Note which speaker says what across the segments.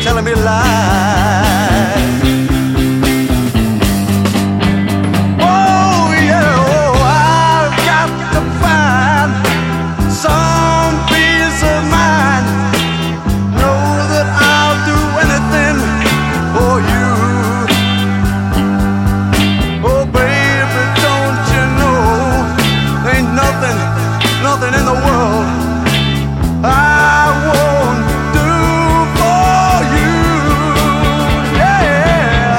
Speaker 1: telling me lies. Oh yeah, oh, I've got to find some peace of mind. Know that I'll do anything for you. Oh baby, don't you know, ain't nothing in the world I won't do for you. Yeah,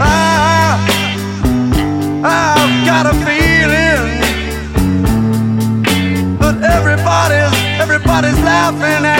Speaker 1: I've got a feeling that everybody's laughing at